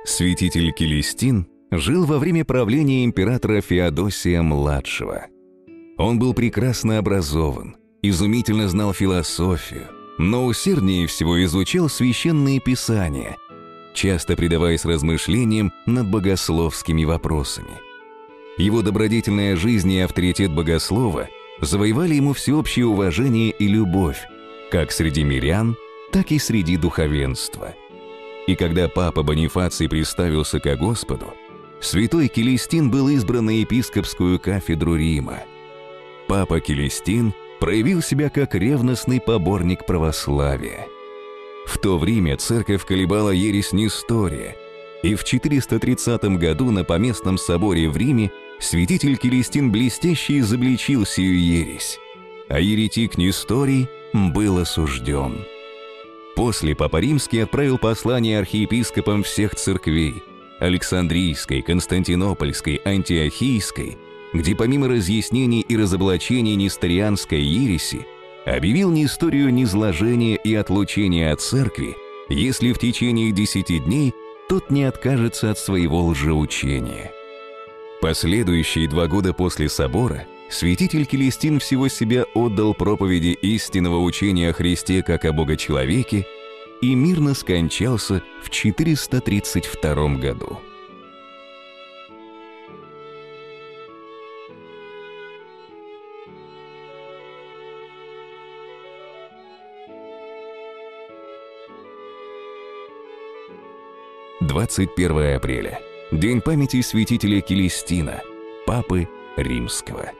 Святитель Келестин жил во время правления императора Феодосия-младшего. Он был прекрасно образован, изумительно знал философию, но усерднее всего изучал священные писания, часто предаваясь размышлениям над богословскими вопросами. Его добродетельная жизнь и авторитет богослова завоевали ему всеобщее уважение и любовь, как среди мирян, так и среди духовенства. И когда папа Бонифаций представился ко Господу, святой Келестин был избран на епископскую кафедру Рима. Папа Келестин проявил себя как ревностный поборник православия. В то время церковь колебала ересь Нестория, и в 430 году на Поместном соборе в Риме святитель Келестин блестяще изобличил сию ересь, а еретик Несторий был осужден. После Папа Римский отправил послание архиепископам всех церквей – Александрийской, Константинопольской, Антиохийской, где помимо разъяснений и разоблачений несторианской ереси объявил Несторию низложение и отлучение от церкви, если в течение 10 дней тот не откажется от своего лжеучения. Последующие 2 года после собора святитель Келестин всего себя отдал проповеди истинного учения о Христе как о Богочеловеке и мирно скончался в 432 году. «21 апреля. День памяти святителя Келестина, Папы Римского».